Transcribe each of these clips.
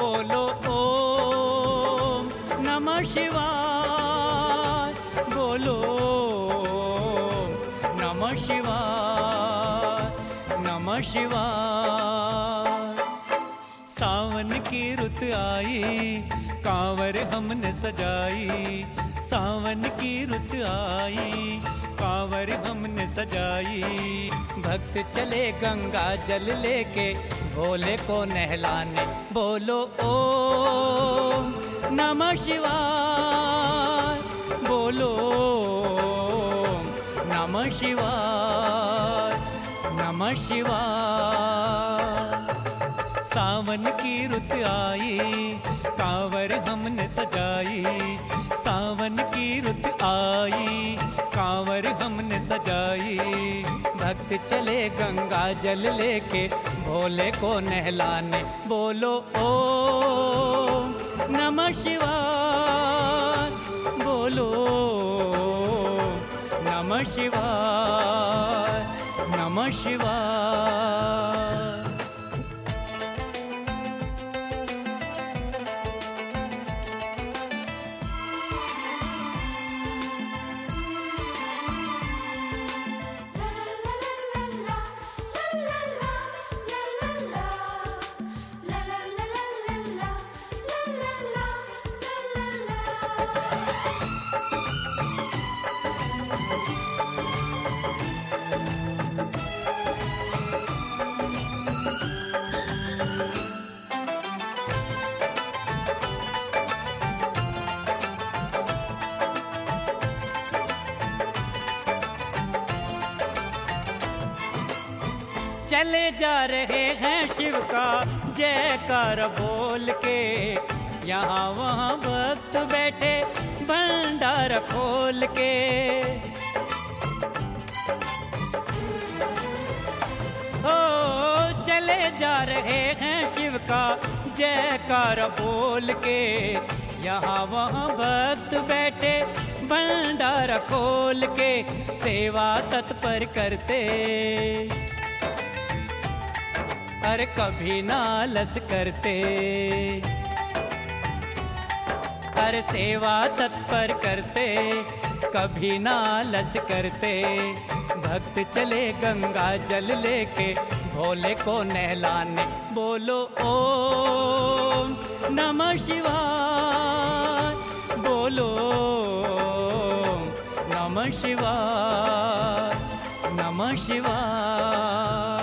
बोलो ओम नमः शिवाय, बोलो ओम नमः शिवाय, नमः शिवाय। सावन की रुत आई, कांवर हमने सजाई, सावन की रुत आई, कांवर हमने सजाई। भक्त चले गंगा जल लेके भोले को नहलाने, बोलो ओम नमः शिवाय, बोलो ओम नमः शिवाय, नमः शिवाय। सावन की रुत आई, कांवर हमने सजाई, सावन की रुत आई, कांवर हमने सजाई। भक्त चले गंगा जल लेके भोले को नहलाने, बोलो ओम नमः शिवाय, बोलो ओम नमः शिवाय, नमः शिवाय। चले जा रहे हैं शिव का जयकार बोल के, यहाँ वहाँ भक्त बैठे भंडारा खोल के। ओ चले जा रहे हैं शिव का जयकार बोल के, यहाँ वहाँ भक्त बैठे भंडारा खोल के। सेवा तत्पर करते, अरे कभी नालस करते, अरे सेवा तत्पर करते, कभी नालस करते। भक्त चले गंगा जल लेके भोले को नहलाने, बोलो ओम नमः शिवाय, बोलो ओम नमः शिवाय, नमः शिवाय।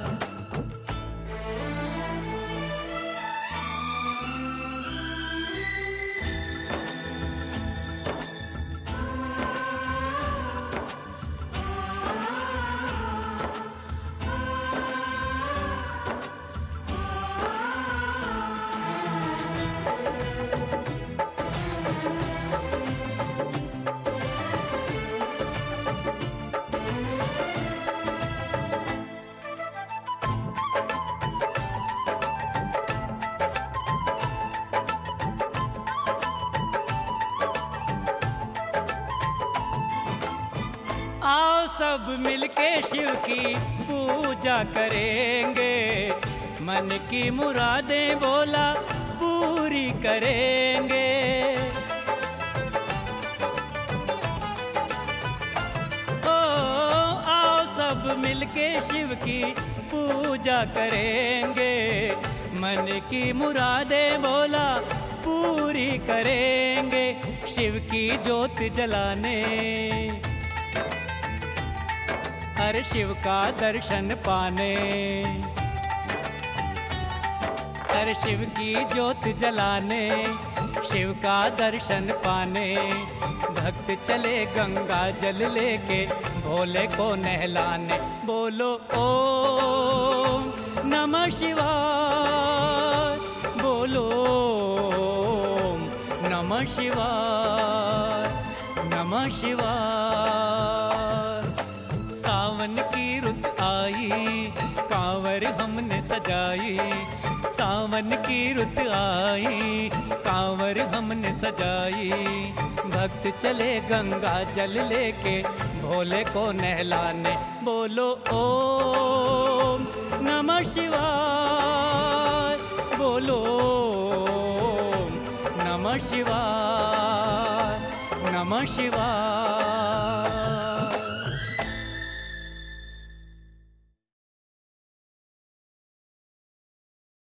आओ सब मिलके शिव की पूजा करेंगे, मन की मुरादें बोला पूरी करेंगे। ओ आओ सब मिलके शिव की पूजा करेंगे, मन की मुरादें बोला पूरी करेंगे। शिव की ज्योत जलाने, हर शिव का दर्शन पाने, हर शिव की ज्योत जलाने, शिव का दर्शन पाने। भक्त चले गंगा जल लेके भोले को नहलाने, बोलो ओम नमः शिवाय, बोलो ओम नमः शिवाय, नमः शिवाय। सावन की रुत आई, कांवर हमने सजाई, सावन की रुत आई, कांवर हमने सजाई। भक्त चले गंगा जल लेके भोले को नहलाने, बोलो ओम नमः शिवाय, बोलो नमः शिवाय, नमः शिवाय।